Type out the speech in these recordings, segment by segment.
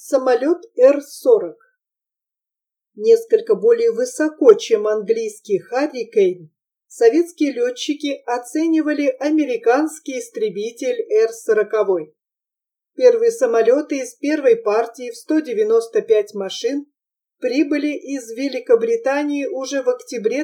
Самолет Р-40. Несколько более высоко, чем английский «Харрикейн», советские летчики оценивали американский истребитель Р-40. Первые самолеты из первой партии в 195 машин прибыли из Великобритании уже в октябре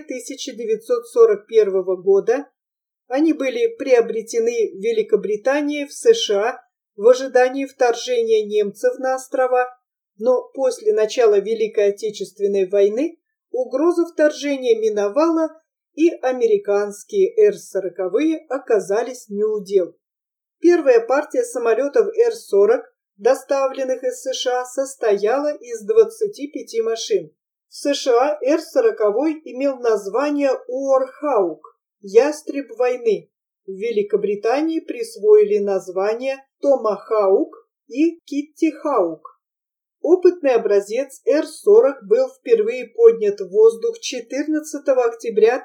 1941 года. Они были приобретены Великобританией в США в ожидании вторжения немцев на острова, но после начала Великой Отечественной войны угроза вторжения миновала, и американские Р-40 оказались неудел. Первая партия самолетов Р-40, доставленных из США, состояла из 25 машин. В США Р-40 имел название Уорхаук – «Ястреб войны». В Великобритании присвоили названия Томахаук и Киттихаук. Опытный образец Р-40 был впервые поднят в воздух 14 октября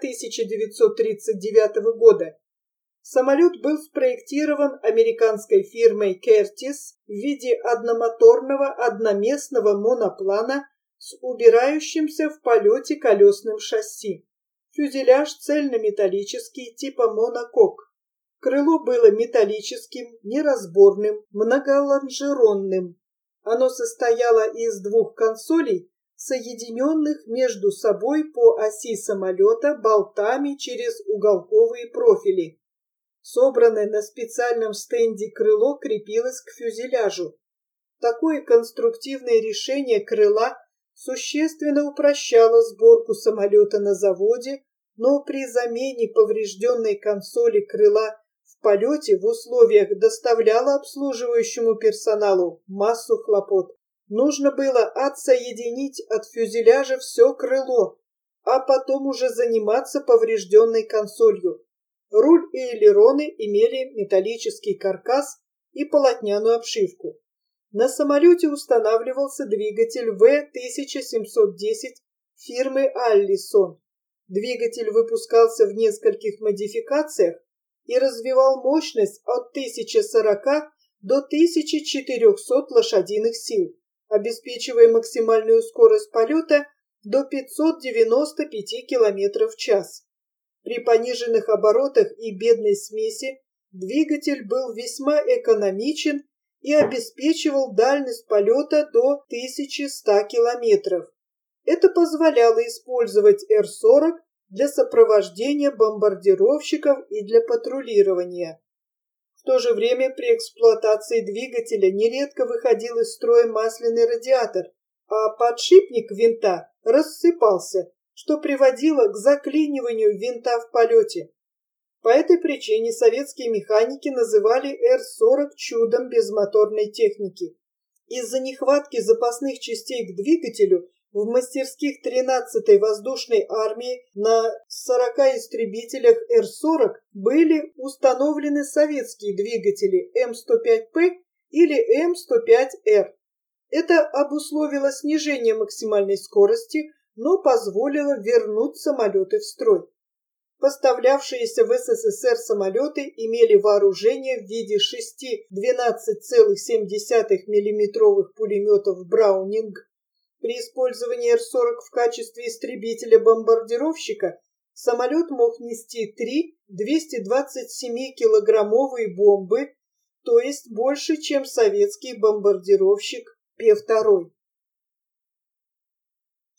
1939 года. Самолет был спроектирован американской фирмой Curtiss в виде одномоторного одноместного моноплана с убирающимся в полете колесным шасси. Фюзеляж цельнометаллический типа монокок. Крыло было металлическим, неразборным, многолонжеронным. Оно состояло из двух консолей, соединенных между собой по оси самолета болтами через уголковые профили. Собранное на специальном стенде крыло крепилось к фюзеляжу. Такое конструктивное решение крыла существенно упрощало сборку самолета на заводе, но при замене поврежденной консоли крыла в полете в условиях доставляло обслуживающему персоналу массу хлопот. Нужно было отсоединить от фюзеляжа все крыло, а потом уже заниматься поврежденной консолью. Руль и элероны имели металлический каркас и полотняную обшивку. На самолете устанавливался двигатель В-1710 фирмы Аллисон. Двигатель выпускался в нескольких модификациях и развивал мощность от 1040 до 1400 лошадиных сил, обеспечивая максимальную скорость полета до 595 км в час. При пониженных оборотах и бедной смеси двигатель был весьма экономичен и обеспечивал дальность полета до 1100 км. Это позволяло использовать Р-40 для сопровождения бомбардировщиков и для патрулирования. В то же время при эксплуатации двигателя нередко выходил из строя масляный радиатор, а подшипник винта рассыпался, что приводило к заклиниванию винта в полете. По этой причине советские механики называли Р-40 чудом безмоторной техники. Из-за нехватки запасных частей к двигателю в мастерских 13-й воздушной армии на 40 истребителях Р-40 были установлены советские двигатели М-105П или М-105Р. Это обусловило снижение максимальной скорости, но позволило вернуть самолеты в строй. Поставлявшиеся в СССР самолеты имели вооружение в виде 6 12,7 мм пулеметов «Браунинг». При использовании Р-40 в качестве истребителя-бомбардировщика самолет мог нести 3 227-килограммовые бомбы, то есть больше, чем советский бомбардировщик П-2.